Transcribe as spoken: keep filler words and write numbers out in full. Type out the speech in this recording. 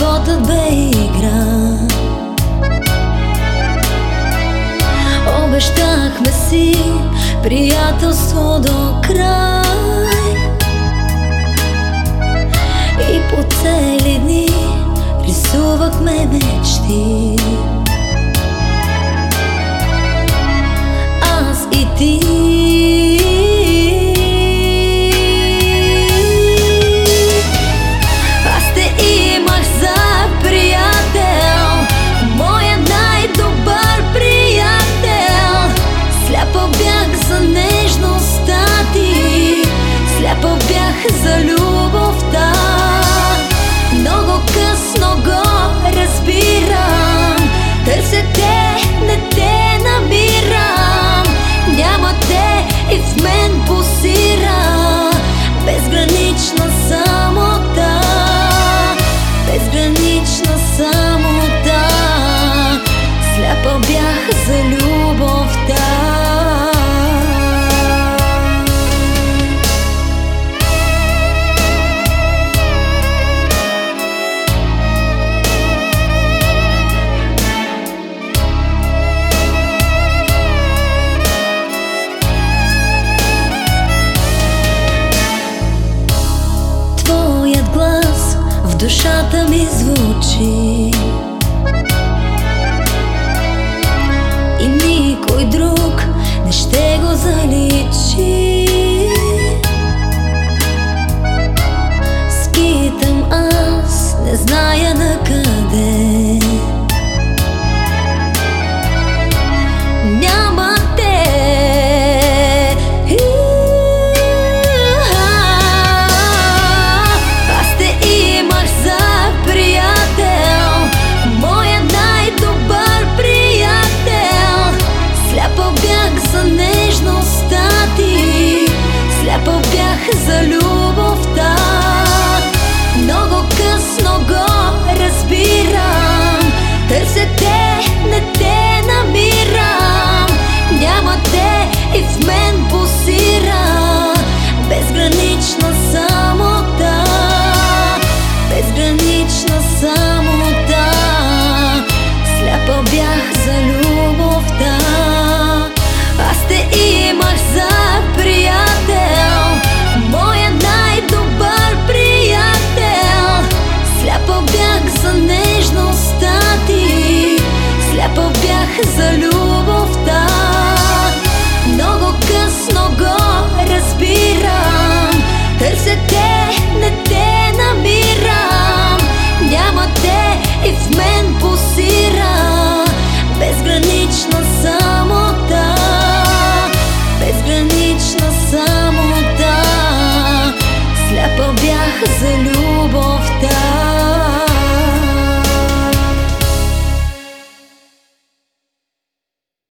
животът бе игра. Обещахме си приятелство до край и по цели дни рисувахме мечти. Аз и ти. Аз те имах за приятел, моя най-добър приятел. Сляпа бях за нежността ти, сляпа бях за любовта. Много късно го разбирам, търся те, не те намирам. Няма те и в мен пулсира безгранична самота, безгранична самота. Сляпа бях за любовта. Глас в душата ми звучи и никой друг не ще го заличи.